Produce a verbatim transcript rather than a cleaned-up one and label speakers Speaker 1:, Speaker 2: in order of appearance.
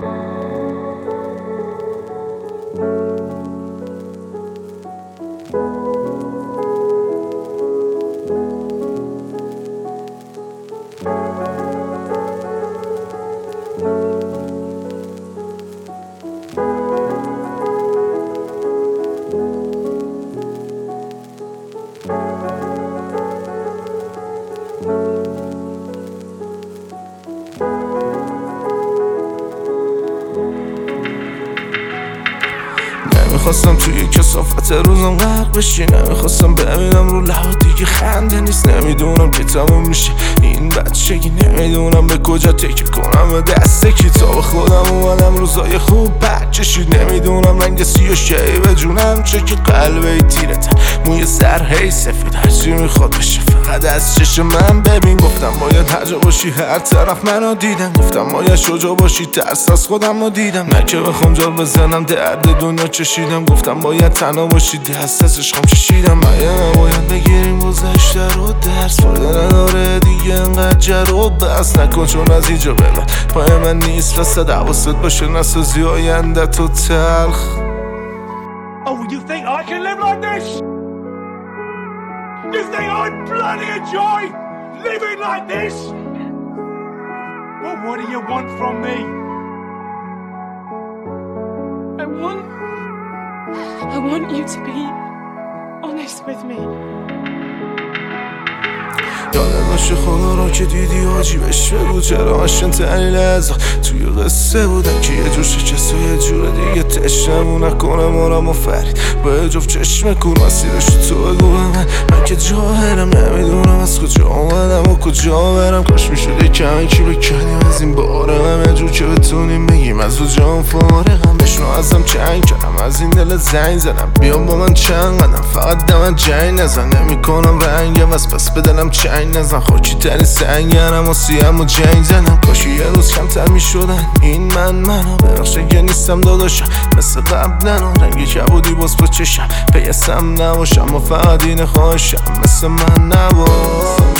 Speaker 1: نمیخواستم توی کثافت روزم غرق بشی، نمیخواستم ببینم رو لحظه دیگه خنده نیست. نمیدونم که تموم میشه این بچگی، نمیدونم به کجا تکیه کنم به دست کتاب خودم اومدم روزای خوب بد چشید. نمیدونم رنگ سیاه شی به جونم چه که قلبه تیرته، موی سر هی سفید هرچی میخواد بشه فقط از چشم من ببین. گفتم باید هرجا باشی هر طرف منو دیدن، گفتم باید شجاع باشی ترس از خودم رو دیدم، نه که بخوام جا بزنم درد دنیا چشیدم. گفتم باید تنها باشی دست از عشقم چشیدم، مگه نباید بگیریم گذشته رو درس، فایده نداره دیگه انقدر جر و بس نکن چون از اینجا به بعد پای من نیست. وسط حواست باشه نسازی آینده تو تلخ.
Speaker 2: Oh, you think I can live like this? You think I'd bloody enjoy living like this? Well, what do you want from me?
Speaker 3: I want... I want you to be honest with me.
Speaker 1: یادم باشه خدا را که دیدی حاجیبش بگو چرا عشق تنی لحظه توی قصه بودن که یه جور شکست و یه جور دیگه تشنمو نکنه مارم و فرید با یه جفت چشم کن مسیرش تو بگو به من. من که جاهرم نمیدونم از کجا آمدم و کجا برم، کاش میشد یکم یکی بکنیم از این بارم یه جور که بتونیم بگیم از او جام فارغم. بشنو ازم چنگ کردم از این دل زنگ زدم بیام با من چند قدم فقط دمن جنگ نزن. نمی کنم رنگم از پس بدلم چنگ نزن، خاکی تری سنگرم و سیم و جنگ زدم. کاشی یه روز کمتر می شدن این من منو ببخشه که نیستم داداشم مثل قبلن، رنگی کبودی باز با چشم پیسم نباشم و فقط این خواهشم مثل من نباش.